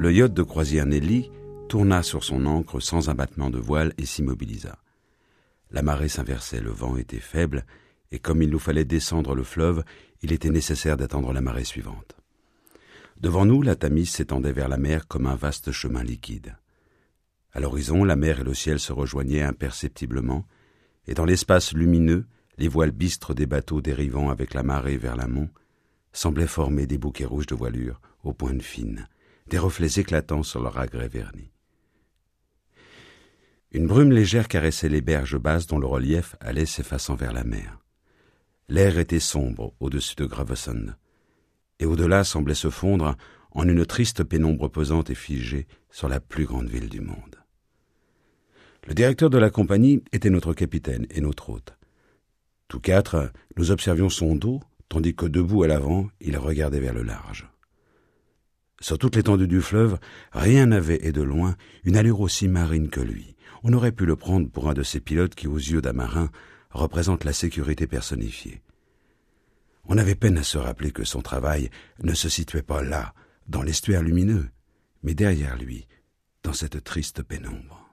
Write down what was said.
Le yacht de croisière Nelly tourna sur son ancre sans un battement de voile et s'immobilisa. La marée s'inversait, le vent était faible, et comme il nous fallait descendre le fleuve, il était nécessaire d'attendre la marée suivante. Devant nous, la Tamise s'étendait vers la mer comme un vaste chemin liquide. À l'horizon, la mer et le ciel se rejoignaient imperceptiblement, et dans l'espace lumineux, les voiles bistres des bateaux dérivant avec la marée vers l'amont semblaient former des bouquets rouges de voilure aux pointes fines, des reflets éclatants sur leur agrès verni. Une brume légère caressait les berges basses dont le relief allait s'effaçant vers la mer. L'air était sombre au-dessus de Gravesend, et au-delà semblait se fondre en une triste pénombre pesante et figée sur la plus grande ville du monde. Le directeur de la compagnie était notre capitaine et notre hôte. Tous quatre, nous observions son dos, tandis que debout à l'avant, il regardait vers le large. Sur toute l'étendue du fleuve, rien n'avait, et de loin, une allure aussi marine que lui. On aurait pu le prendre pour un de ces pilotes qui, aux yeux d'un marin, représentent la sécurité personnifiée. On avait peine à se rappeler que son travail ne se situait pas là, dans l'estuaire lumineux, mais derrière lui, dans cette triste pénombre.